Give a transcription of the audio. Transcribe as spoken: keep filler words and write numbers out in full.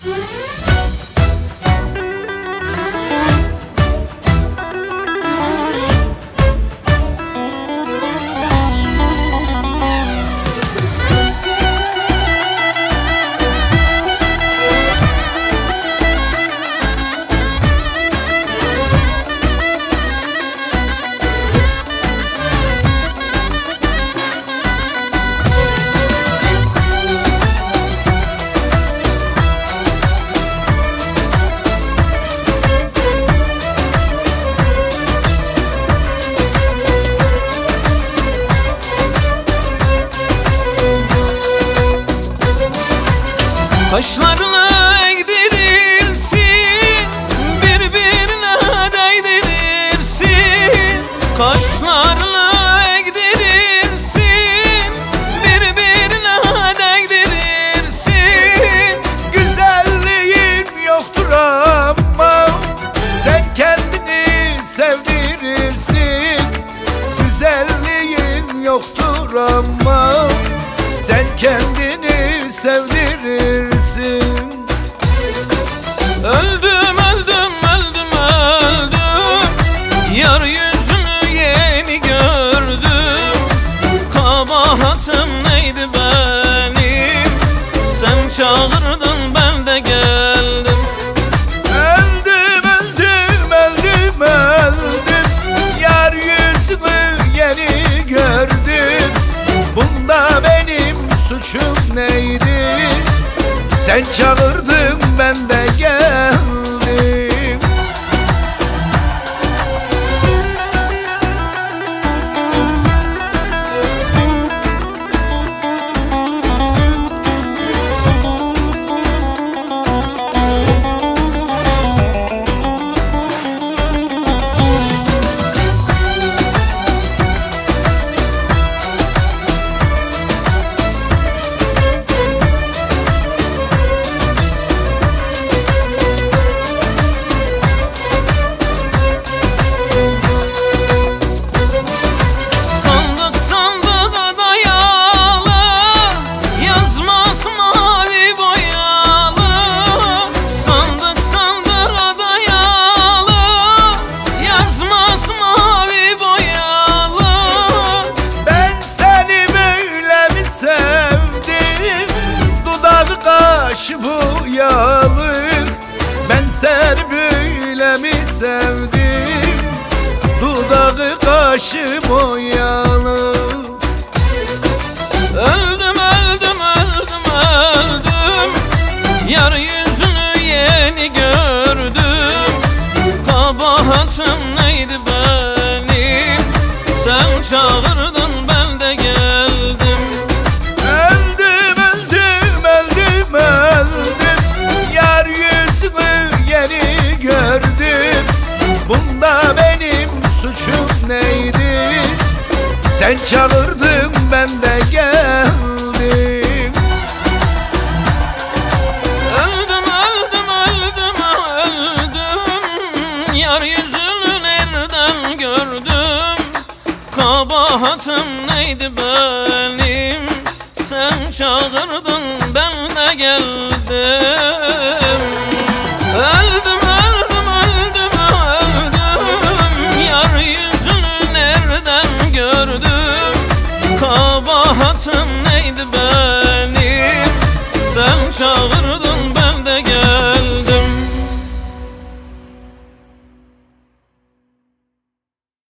Kaşlarını eğdirirsin, birbirine değdirirsin. Kaşlarını eğdirirsin, birbirine değdirirsin. Güzelliğin yoktur ama sen kendini sevdirirsin. Güzelliğin yoktur ama sen kendini sevdirirsin. Öldüm, öldüm, öldüm, öldüm. Yar yüzünü yeni gördüm. Kabahatim neydi benim? Sen çağırdın, ben de geldim. Öldüm, öldüm, öldüm, öldüm. Yar yüzünü yeni gördüm. Bunda benim suçum neydi? Sen çağırdın, ben de geldim. Kaşı boyalı, ben seni böyle mi sevdim? Dudağı kaşı boyalı. Öldüm, öldüm, öldüm, öldüm. Yar yüzünü yeni gördüm. Kabahatim neydi benim? Sen çağırdın, ben de geldim. Öldüm, öldüm, öldüm, öldüm. Yar yüzünü yeni gördüm. Bunda benim suçum neydi? Sen çağırdın, ben de geldim. Öldüm, öldüm, öldüm, öldüm. Yar yüzünü nereden gördüm? Kabahatim neydi benim? Sen çağırdın, ben de geldim.